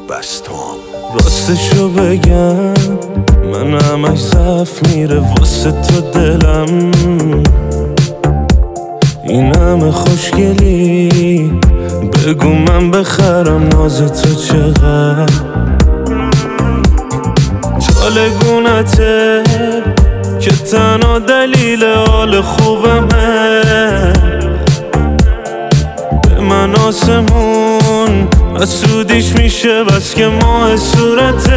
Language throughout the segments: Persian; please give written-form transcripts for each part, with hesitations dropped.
بس تو هم راستشو بگم من همش ضعف میره واسه تو دلم، این همه خوشگلی بگو من بخرم ناز تو چقدر چالگونته که تنها دلیل حال خوبمه. به من آسمون حسودیش میشه بس که ماه صورتت،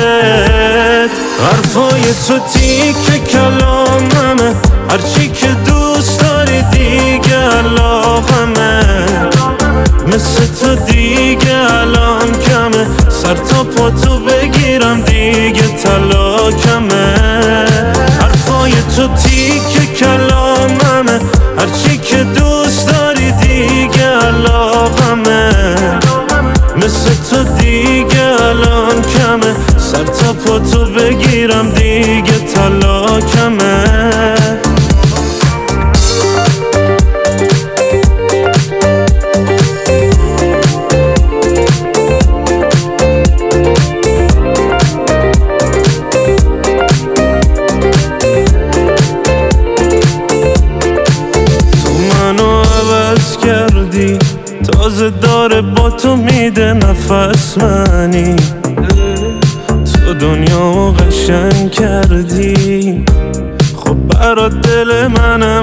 حرفای تو تیک کلاممه، هرچی که دوست داری دیگه علاقمه، مثل تو دیگه الان کمه، سر تا پا تو بگیرم دیگه طلاقمه. حرفای تو تیک کلاممه، هرچی که دوست داری دیگه علاقمه، مثل تو دیگه الان کمه، سر تا پا تو بگیرم دیگه طلاقمه. کردی تازه داره با تو میده نفس منی، تو دنیا قشنگ کردی، خب برات دل منم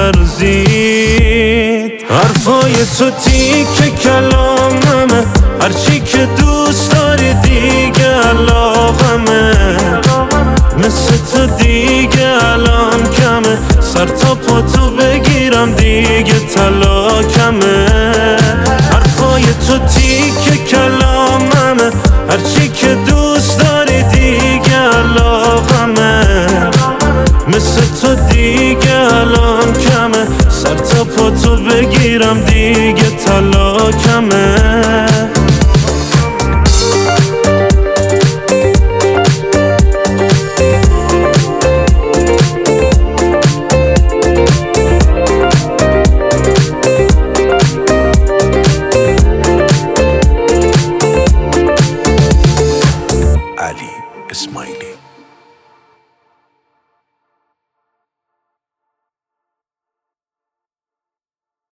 لرزید. حرفای تو تیک کلاممه، هرچی که دوست داری دیگه علاقمه، مثل تو دیگه الان کمه، سر تا پا تو بگیرم دیگه طلاقمه. حرفای تو تیک کلاممه، هرچی که دوست داری دیگه علاقمه، مثل تو دیگه الان کمه، سر تا پا تو بگیرم دیگه طلاقمه.